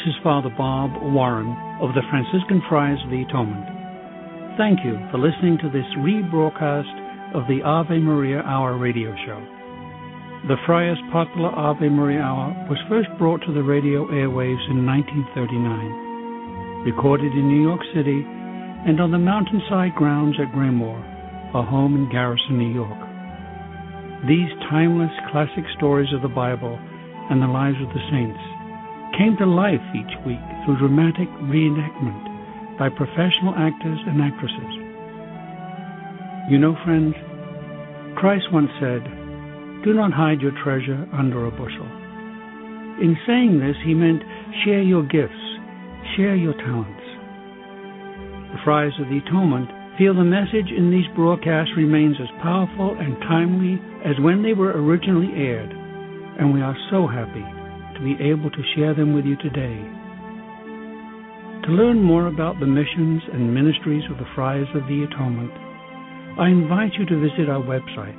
This is Father Bob Warren of the Franciscan Friars of the Atonement. Thank you for listening to this rebroadcast of the Ave Maria Hour radio show. The Friars' popular Ave Maria Hour was first brought to the radio airwaves in 1939, recorded in New York City and on the mountainside grounds at Graymoor, a home in Garrison, New York. These timeless classic stories of the Bible and the lives of the saints came to life each week through dramatic reenactment by professional actors and actresses. You know, friends, Christ once said, "Do not hide your treasure under a bushel." In saying this, he meant share your gifts, share your talents. The Friars of the Atonement feel the message in these broadcasts remains as powerful and timely as when they were originally aired, and we are so happy to be able to share them with you today. To learn more about the missions and ministries of the Friars of the Atonement, I invite you to visit our website,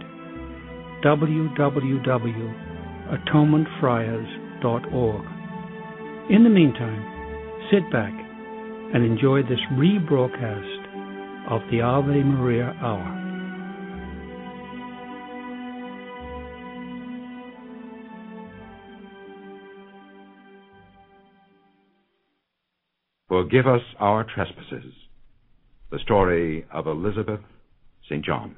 www.atonementfriars.org. In the meantime, sit back and enjoy this rebroadcast of the Ave Maria Hour. Forgive us our trespasses. The story of Elizabeth St. John.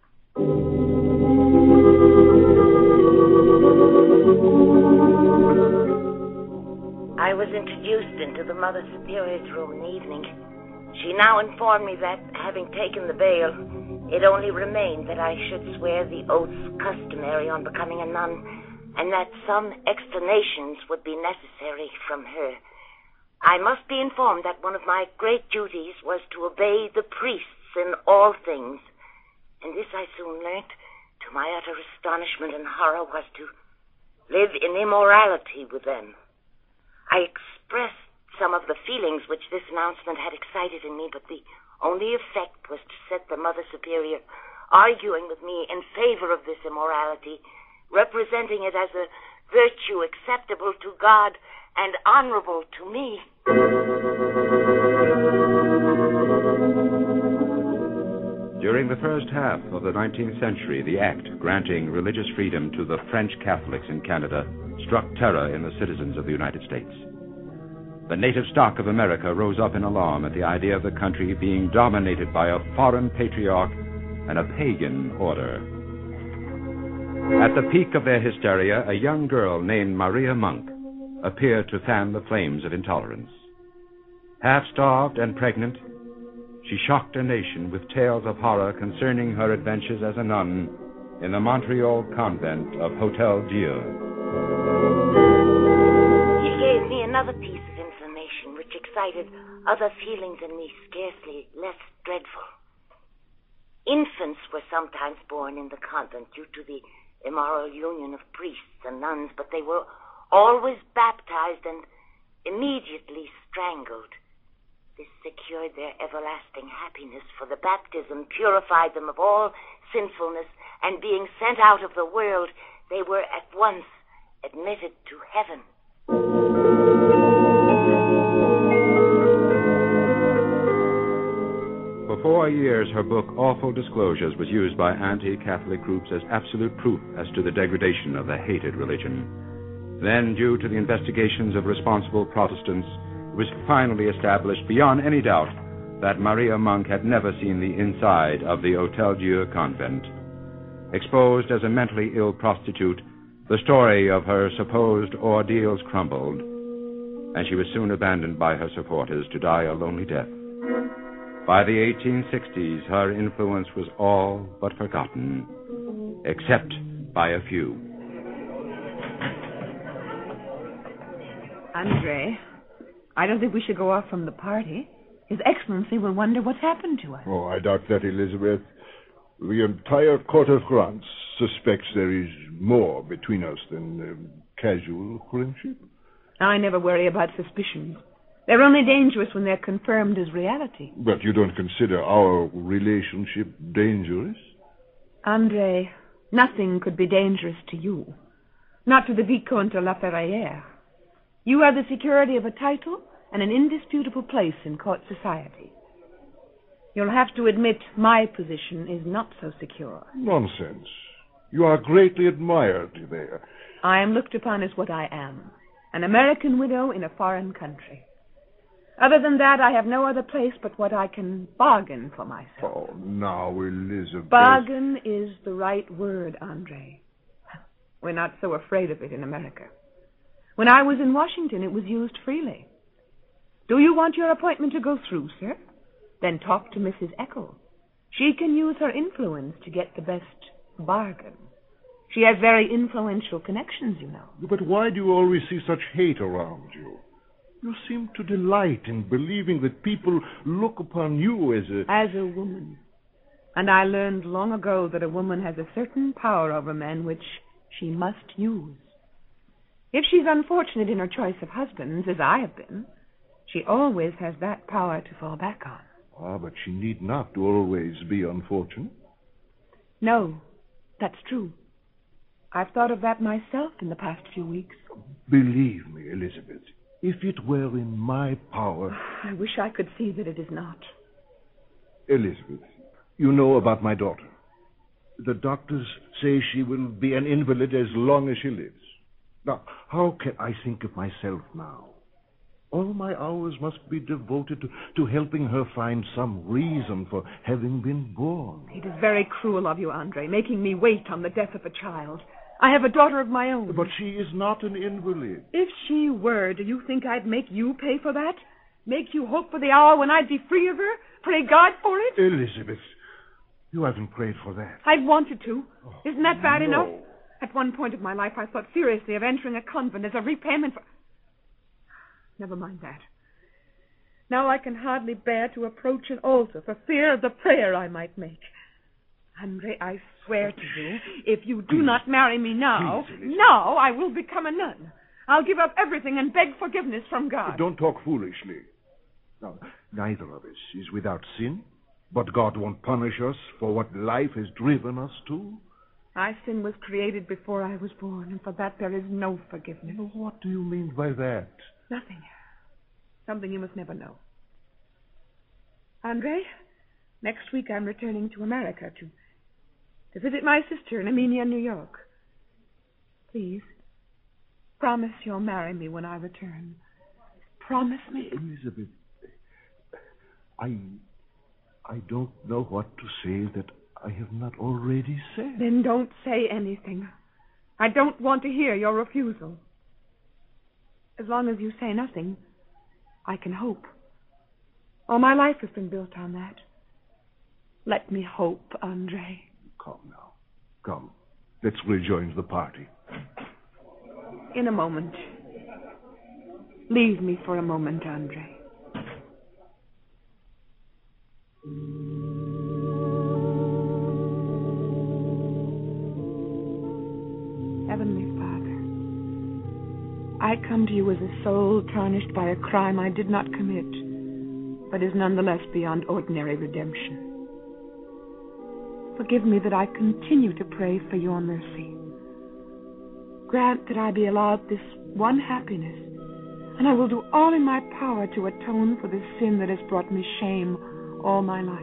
I was introduced into the Mother Superior's room in the evening. She now informed me that, having taken the veil, it only remained that I should swear the oaths customary on becoming a nun, and that some explanations would be necessary from her. I must be informed that one of my great duties was to obey the priests in all things, and this I soon learnt, to my utter astonishment and horror, was to live in immorality with them. I expressed some of the feelings which this announcement had excited in me, but the only effect was to set the Mother Superior arguing with me in favor of this immorality, representing it as a virtue acceptable to God and honorable to me. During the first half of the 19th century, the act granting religious freedom to the French Catholics in Canada struck terror in the citizens of the United States. The native stock of America rose up in alarm at the idea of the country being dominated by a foreign patriarch and a pagan order. At the peak of their hysteria, a young girl named Maria Monk appeared to fan the flames of intolerance. Half-starved and pregnant, she shocked a nation with tales of horror concerning her adventures as a nun in the Montreal convent of Hotel Dieu. She gave me another piece of information which excited other feelings in me scarcely less dreadful. Infants were sometimes born in the convent due to the immoral union of priests and nuns, but they were always baptized and immediately strangled. This secured their everlasting happiness, for the baptism purified them of all sinfulness, and being sent out of the world, they were at once admitted to heaven. For 4 years, her book, Awful Disclosures, was used by anti-Catholic groups as absolute proof as to the degradation of the hated religion. Then, due to the investigations of responsible Protestants, it was finally established beyond any doubt that Maria Monk had never seen the inside of the Hotel Dieu convent. Exposed as a mentally ill prostitute, the story of her supposed ordeals crumbled, and she was soon abandoned by her supporters to die a lonely death. By the 1860s, her influence was all but forgotten, except by a few. Andre, I don't think we should go off from the party. His Excellency will wonder what's happened to us. Oh, I doubt that, Elizabeth. The entire court of France suspects there is more between us than casual friendship. I never worry about suspicions. They're only dangerous when they're confirmed as reality. But you don't consider our relationship dangerous? Andre, nothing could be dangerous to you. Not to the Vicomte de La Ferrière. You have the security of a title and an indisputable place in court society. You'll have to admit my position is not so secure. Nonsense. You are greatly admired there. I am looked upon as what I am, an American widow in a foreign country. Other than that, I have no other place but what I can bargain for myself. Oh, now, Elizabeth. Bargain is the right word, Andre. We're not so afraid of it in America. When I was in Washington, it was used freely. Do you want your appointment to go through, sir? Then talk to Mrs. Eckel. She can use her influence to get the best bargain. She has very influential connections, you know. But why do you always see such hate around you? You seem to delight in believing that people look upon you as a woman. And I learned long ago that a woman has a certain power over men which she must use. If she's unfortunate in her choice of husbands, as I have been, she always has that power to fall back on. Ah, but she need not always be unfortunate. No, that's true. I've thought of that myself in the past few weeks. Believe me, Elizabeth, if it were in my power... I wish I could see that it is not. Elizabeth, you know about my daughter. The doctors say she will be an invalid as long as she lives. Now, how can I think of myself now? All my hours must be devoted to helping her find some reason for having been born. It is very cruel of you, Andre, making me wait on the death of a child. I have a daughter of my own. But she is not an invalid. If she were, do you think I'd make you pay for that? Make you hope for the hour when I'd be free of her? Pray God for it? Elizabeth, you haven't prayed for that. I've wanted to. Isn't that bad No. enough? At one point of my life, I thought seriously of entering a convent as a repayment for... Never mind that. Now I can hardly bear to approach an altar for fear of the prayer I might make. Andre, I swear to you, if you do not marry me now, I will become a nun. I'll give up everything and beg forgiveness from God. Don't talk foolishly. Now, neither of us is without sin, but God won't punish us for what life has driven us to. My sin was created before I was born, and for that there is no forgiveness. Well, what do you mean by that? Nothing. Something you must never know. Andre, next week I'm returning to America to visit my sister in Armenia, New York. Please, promise you'll marry me when I return. Promise me. Elizabeth, I don't know what to say that I have not already said. Then don't say anything. I don't want to hear your refusal. As long as you say nothing, I can hope. All my life has been built on that. Let me hope, Andre. Come now. Come. Let's rejoin the party. In a moment. Leave me for a moment, Andre. Heavenly Father, I come to you as a soul tarnished by a crime I did not commit, but is nonetheless beyond ordinary redemption. Forgive me that I continue to pray for your mercy. Grant that I be allowed this one happiness, and I will do all in my power to atone for the sin that has brought me shame all my life.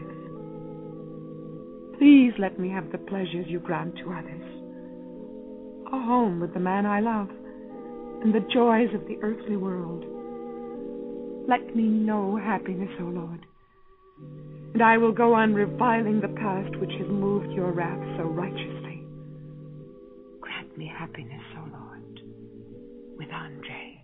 Please let me have the pleasures you grant to others. A home with the man I love, and the joys of the earthly world. Let me know happiness, O Lord, and I will go on reviling the past which has moved your wrath so righteously. Grant me happiness, O Lord, with Andre.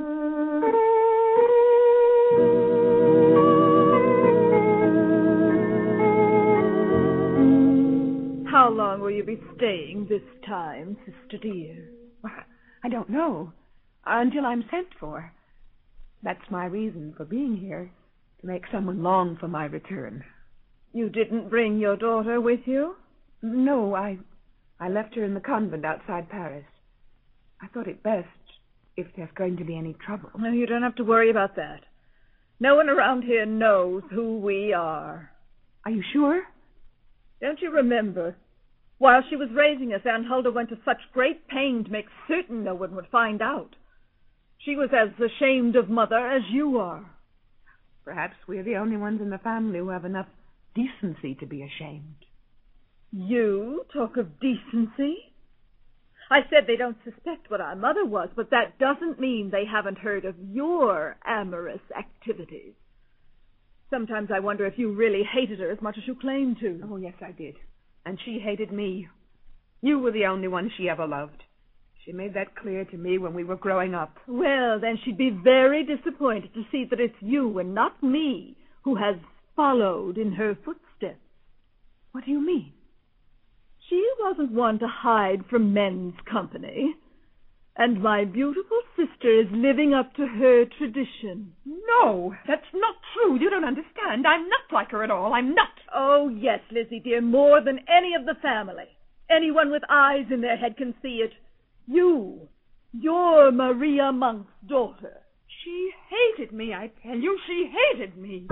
How long will you be staying this time, sister dear? Well, I don't know. Until I'm sent for. That's my reason for being here, to make someone long for my return. You didn't bring your daughter with you? No, I left her in the convent outside Paris. I thought it best, if there's going to be any trouble. No, you don't have to worry about that. No one around here knows who we are. Are you sure? Don't you remember? While she was raising us, Anne Hulda went to such great pain to make certain no one would find out. She was as ashamed of Mother as you are. Perhaps we're the only ones in the family who have enough decency to be ashamed. You talk of decency? I said they don't suspect what our mother was, but that doesn't mean they haven't heard of your amorous activities. Sometimes I wonder if you really hated her as much as you claim to. Oh, yes, I did. And she hated me. You were the only one she ever loved. She made that clear to me when we were growing up. Well, then she'd be very disappointed to see that it's you and not me who has followed in her footsteps. What do you mean? She wasn't one to hide from men's company. And my beautiful sister is living up to her tradition. No, that's not true. You don't understand. I'm not like her at all. I'm not. Oh, yes, Lizzie, dear, more than any of the family. Anyone with eyes in their head can see it. You're Maria Monk's daughter. She hated me, I tell you. She hated me.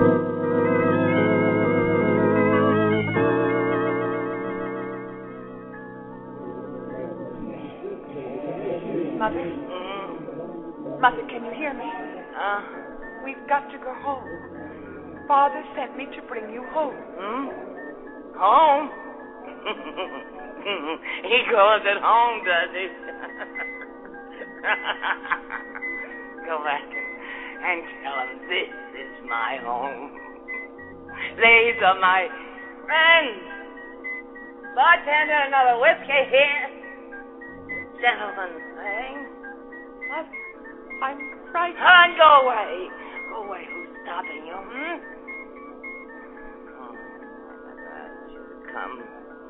Mother? Mother, can you hear me? We've got to go home. Father sent me to bring you home. Home? He calls it home, does he? Go back and tell him this is my home. These are my friends. Bartender, another whiskey here. Gentlemen thing. Mother, I'm frightened. Go away. Go away. Who's stopping you, Oh, that should come.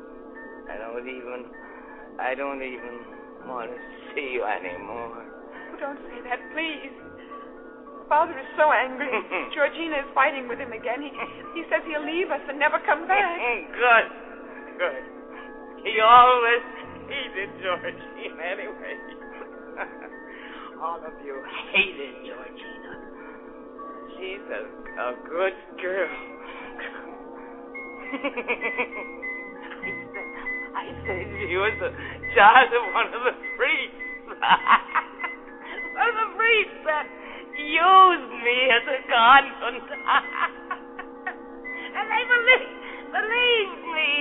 I don't even want to see you anymore. Oh, don't say that, please. Father is so angry. Georgina is fighting with him again. He says he'll leave us and never come back. Good. He always hated Georgina anyway. All of you hated Georgina. She's a good girl. I said she was the child of one of the priests. One of the priests that used me as a conscience. And they believed me.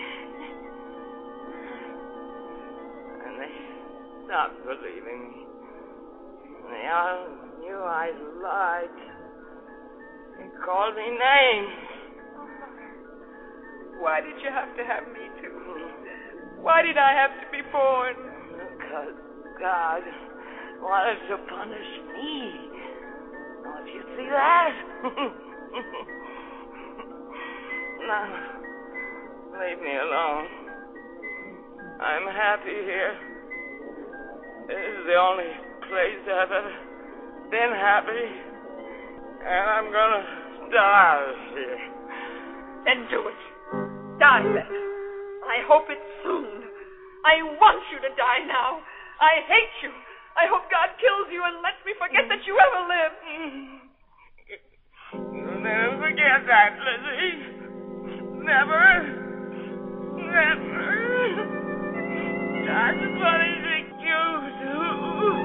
And they stopped believing me. They all knew I lied. They called me names. Why did you have to have me too? Why did I have to be born? Because God wanted to punish me. Don't you see that? Now, leave me alone. I'm happy here. This is the only place I've ever been happy. And I'm gonna die here. Then do it. Die then. I hope it's soon. I want you to die now. I hate you. I hope God kills you and lets me forget that you ever lived. You'll never forget that, Lizzie. Never. That's punishing you too.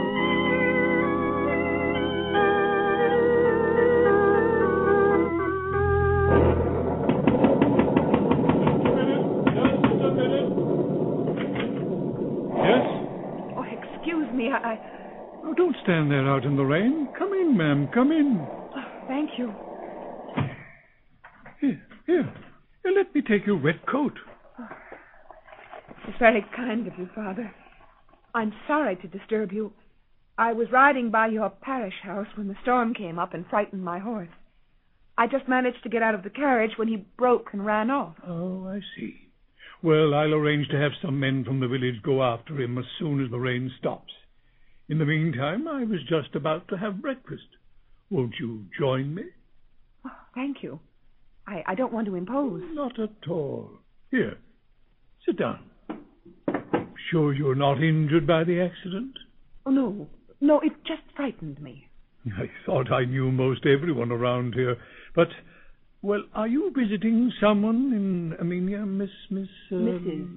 Oh, don't stand there out in the rain. Come in, ma'am. Come in. Oh, thank you. Here. Let me take your wet coat. It's very kind of you, Father. I'm sorry to disturb you. I was riding by your parish house when the storm came up and frightened my horse. I just managed to get out of the carriage when he broke and ran off. Oh, I see. Well, I'll arrange to have some men from the village go after him as soon as the rain stops. In the meantime, I was just about to have breakfast. Won't you join me? Oh, thank you. I don't want to impose. Not at all. Here, sit down. Sure you're not injured by the accident? Oh, no, it just frightened me. I thought I knew most everyone around here. But, well, are you visiting someone in Armenia,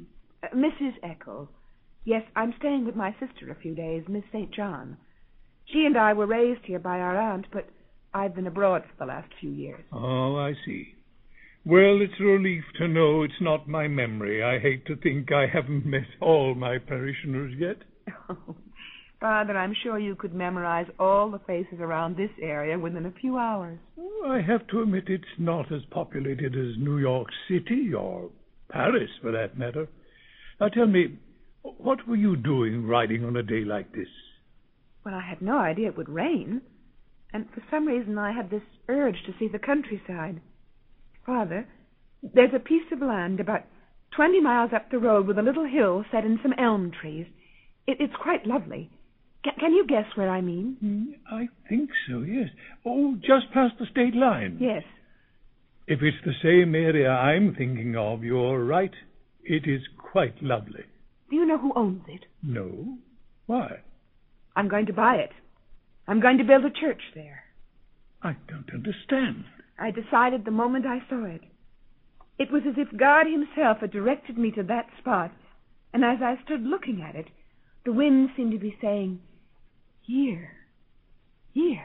Mrs. Eccles. Yes, I'm staying with my sister a few days, Miss St. John. She and I were raised here by our aunt, but I've been abroad for the last few years. Oh, I see. Well, it's a relief to know it's not my memory. I hate to think I haven't met all my parishioners yet. Oh, Father, I'm sure you could memorize all the faces around this area within a few hours. Oh, I have to admit it's not as populated as New York City or Paris, for that matter. Now tell me, what were you doing riding on a day like this? Well, I had no idea it would rain, and for some reason I had this urge to see the countryside. Father, there's a piece of land about 20 miles up the road with a little hill set in some elm trees. It's quite lovely. Can you guess where I mean? I think so, yes. Oh, just past the state line. Yes. If it's the same area I'm thinking of, you're right. It is quite lovely. Do you know who owns it? No. Why? I'm going to buy it. I'm going to build a church there. I don't understand. I decided the moment I saw it. It was as if God himself had directed me to that spot, and as I stood looking at it, the wind seemed to be saying, "Here, here."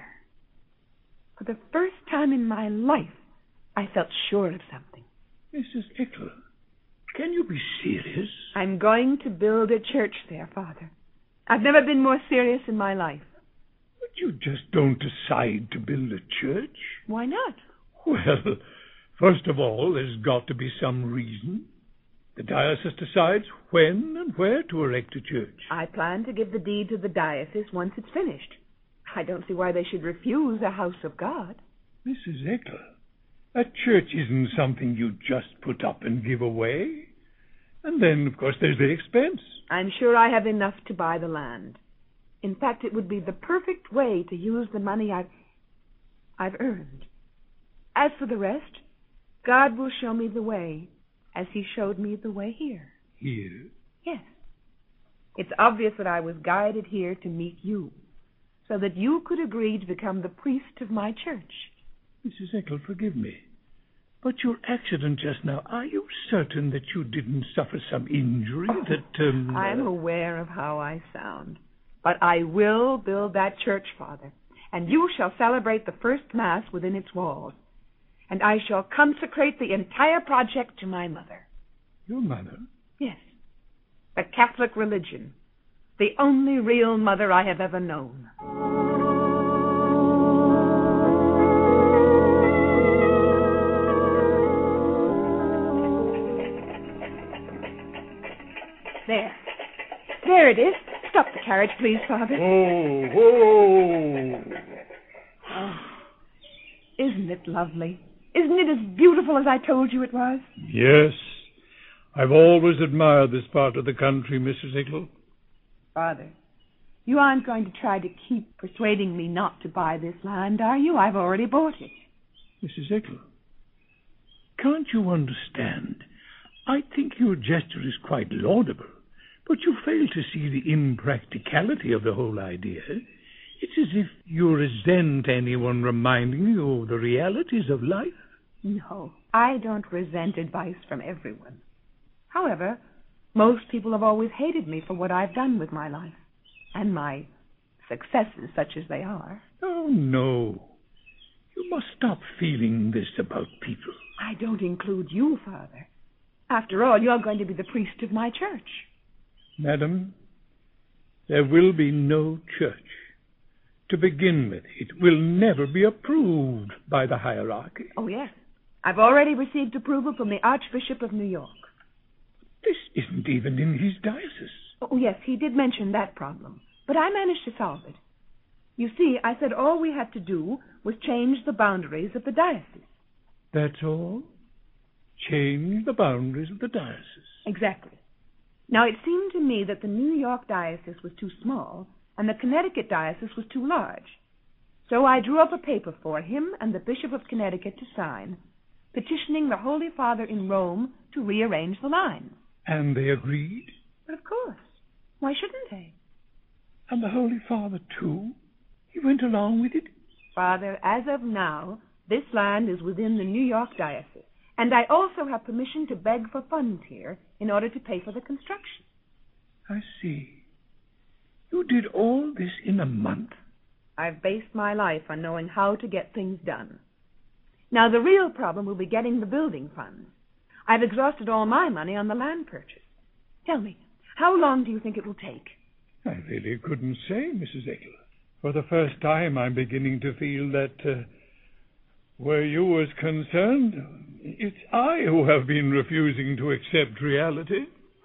For the first time in my life, I felt sure of something. Mrs. Eckler, can you be serious? I'm going to build a church there, Father. I've never been more serious in my life. But you just don't decide to build a church. Why not? Well, first of all, there's got to be some reason. The diocese decides when and where to erect a church. I plan to give the deed to the diocese once it's finished. I don't see why they should refuse a house of God. Mrs. Eckler, a church isn't something you just put up and give away. And then, of course, there's the expense. I'm sure I have enough to buy the land. In fact, it would be the perfect way to use the money I've earned. As for the rest, God will show me the way, as he showed me the way here. Here? Yes. It's obvious that I was guided here to meet you, so that you could agree to become the priest of my church. Mrs. Eckler, forgive me, but your accident just now, are you certain that you didn't suffer some injury that, I'm aware of how I sound, but I will build that church, Father, and you shall celebrate the first Mass within its walls. And I shall consecrate the entire project to my mother. Your mother? Yes. The Catholic religion. The only real mother I have ever known. There. There it is. Stop the carriage, please, Father. Oh. Isn't it lovely? Isn't it as beautiful as I told you it was? Yes. I've always admired this part of the country, Mrs. Eckler. Father, you aren't going to try to keep persuading me not to buy this land, are you? I've already bought it. Mrs. Eckler, can't you understand? I think your gesture is quite laudable, but you fail to see the impracticality of the whole idea. It's as if you resent anyone reminding you of the realities of life. No, I don't resent advice from everyone. However, most people have always hated me for what I've done with my life, and my successes, such as they are. Oh, no. You must stop feeling this about people. I don't include you, Father. After all, you're going to be the priest of my church. Madam, there will be no church. To begin with, it will never be approved by the hierarchy. Oh, yes. I've already received approval from the Archbishop of New York. This isn't even in his diocese. Oh, yes, he did mention that problem, but I managed to solve it. You see, I said all we had to do was change the boundaries of the diocese. That's all? Change the boundaries of the diocese? Exactly. Now, it seemed to me that the New York diocese was too small and the Connecticut diocese was too large. So I drew up a paper for him and the Bishop of Connecticut to sign, petitioning the Holy Father in Rome to rearrange the lines. And they agreed? But of course. Why shouldn't they? And the Holy Father, too? He went along with it? Father, as of now, this land is within the New York diocese, and I also have permission to beg for funds here in order to pay for the construction. I see. You did all this in a month? I've based my life on knowing how to get things done. Now, the real problem will be getting the building funds. I've exhausted all my money on the land purchase. Tell me, how long do you think it will take? I really couldn't say, Mrs. Eckel. For the first time, I'm beginning to feel that where you was concerned, it's I who have been refusing to accept reality.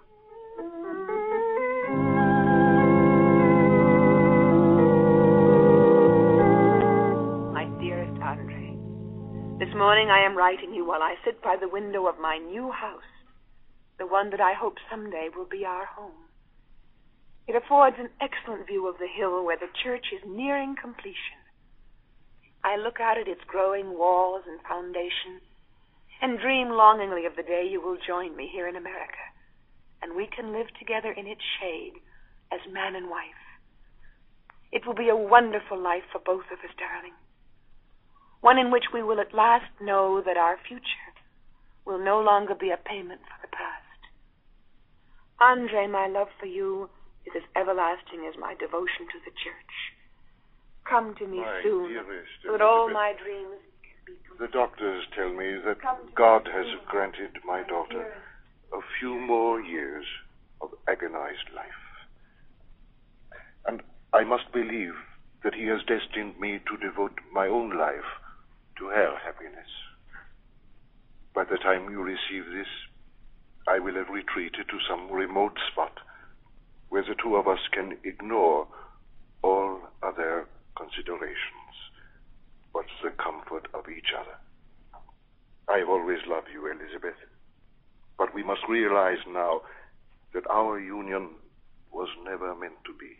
My dearest Andre, this morning I am writing you while I sit by the window of my new house, the one that I hope someday will be our home. It affords an excellent view of the hill where the church is nearing completion. I look out at its growing walls and foundation and dream longingly of the day you will join me here in America, and we can live together in its shade as man and wife. It will be a wonderful life for both of us, darling. One in which we will at last know that our future will no longer be a payment for the past. Andre, my love for you is as everlasting as my devotion to the church. Come to me soon, so that all my dreams can be complete. The doctors tell me that God has granted my daughter a few more years of agonized life. And I must believe that he has destined me to devote my own life to her happiness. By the time you receive this, I will have retreated to some remote spot where the two of us can ignore all other considerations but the comfort of each other. I have always loved you, Elizabeth, but we must realize now that our union was never meant to be.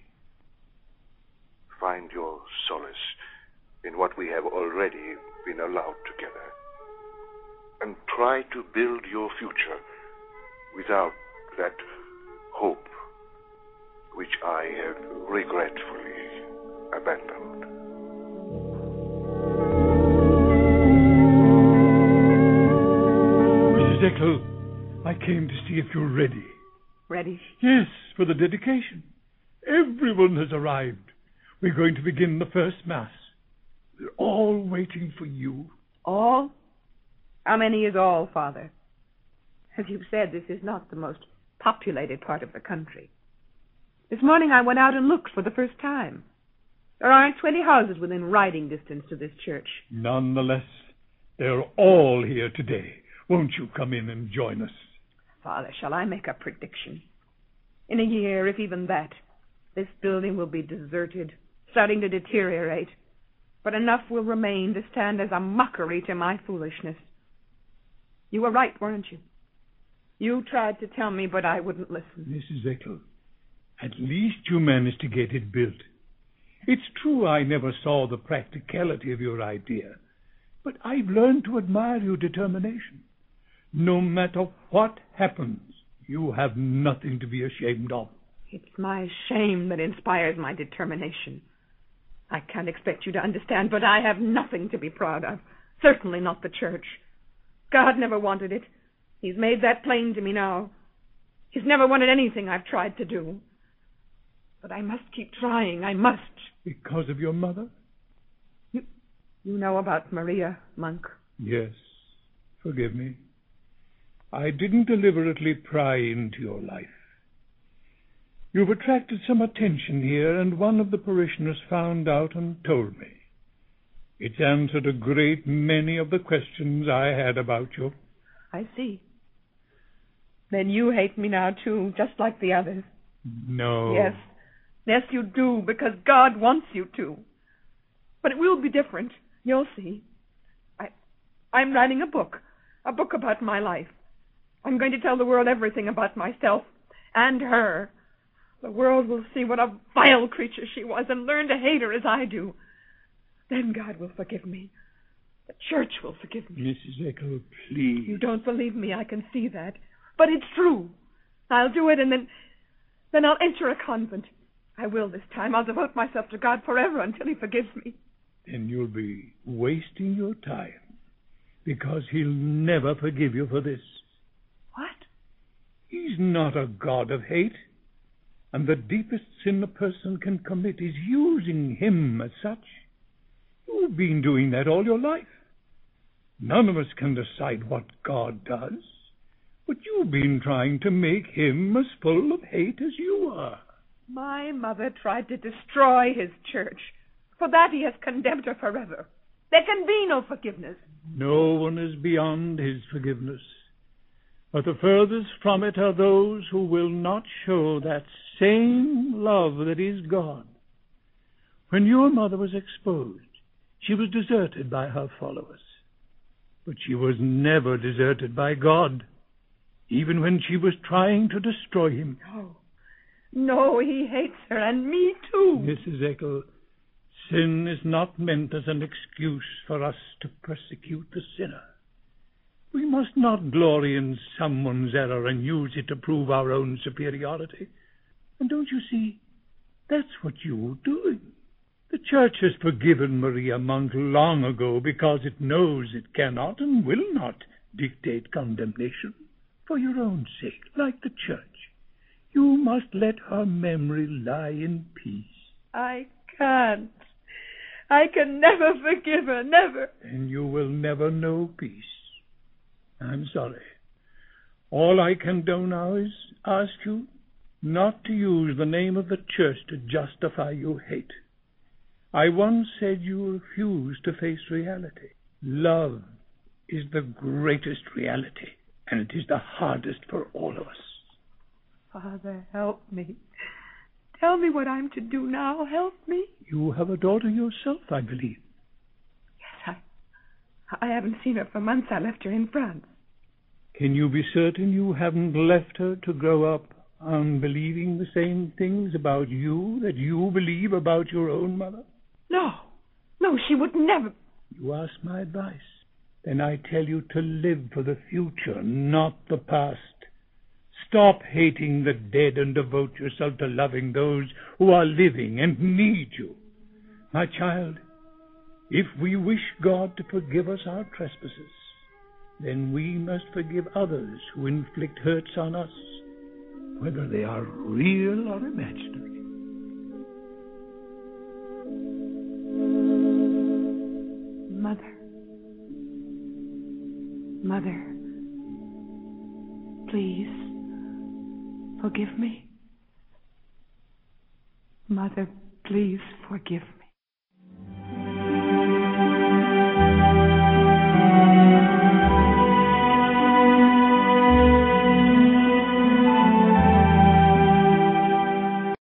Find your solace in what we have already been allowed together, and try to build your future without that hope which I have regretfully abandoned. Mrs. Eckel, I came to see if you're ready. Ready? Yes, for the dedication. Everyone has arrived. We're going to begin the first Mass. They're all waiting for you. All? How many is all, Father? As you've said, this is not the most populated part of the country. This morning I went out and looked for the first time. There aren't 20 houses within riding distance to this church. Nonetheless, they're all here today. Won't you come in and join us? Father, shall I make a prediction? In a year, if even that, this building will be deserted, starting to deteriorate. But enough will remain to stand as a mockery to my foolishness. You were right, weren't you? You tried to tell me, but I wouldn't listen. Mrs. Eckel, at least you managed to get it built. It's true I never saw the practicality of your idea, but I've learned to admire your determination. No matter what happens, you have nothing to be ashamed of. It's my shame that inspires my determination. I can't expect you to understand, but I have nothing to be proud of. Certainly not the church. God never wanted it. He's made that plain to me now. He's never wanted anything I've tried to do. But I must keep trying. I must. Because of your mother? You know about Maria, Monk? Yes. Forgive me. I didn't deliberately pry into your life. You've attracted some attention here, and one of the parishioners found out and told me. It's answered a great many of the questions I had about you. I see. Then you hate me now, too, just like the others. No. Yes. Yes, you do, because God wants you to. But it will be different. You'll see. I'm writing a book about my life. I'm going to tell the world everything about myself and her. The world will see what a vile creature she was and learn to hate her as I do. Then God will forgive me. The church will forgive me. Mrs. Eckel, please. You don't believe me, I can see that. But it's true. I'll do it, and then I'll enter a convent. I will this time. I'll devote myself to God forever until he forgives me. Then you'll be wasting your time, because he'll never forgive you for this. What? He's not a God of hate. And the deepest sin a person can commit is using him as such. You've been doing that all your life. None of us can decide what God does, but you've been trying to make him as full of hate as you are. My mother tried to destroy his church. For that he has condemned her forever. There can be no forgiveness. No one is beyond his forgiveness. But the furthest from it are those who will not show that same love that is God. When your mother was exposed, she was deserted by her followers. But she was never deserted by God, even when she was trying to destroy him. No, he hates her, and me too. Mrs. Eckel, sin is not meant as an excuse for us to persecute the sinner. We must not glory in someone's error and use it to prove our own superiority. And don't you see, that's what you're doing. The Church has forgiven Maria Monk long ago because it knows it cannot and will not dictate condemnation. For your own sake, like the Church, you must let her memory lie in peace. I can't. I can never forgive her, never. And you will never know peace. I'm sorry. All I can do now is ask you not to use the name of the Church to justify your hate. I once said you refuse to face reality. Love is the greatest reality, and it is the hardest for all of us. Father, help me. Tell me what I'm to do now. Help me. You have a daughter yourself, I believe. Yes, I haven't seen her for months. I left her in France. Can you be certain you haven't left her to grow up unbelieving the same things about you that you believe about your own mother? No, she would never. You ask my advice. Then I tell you to live for the future, not the past. Stop hating the dead and devote yourself to loving those who are living and need you. My child, if we wish God to forgive us our trespasses, then we must forgive others who inflict hurts on us, whether they are real or imaginary. Mother, please forgive me. Mother, please forgive me.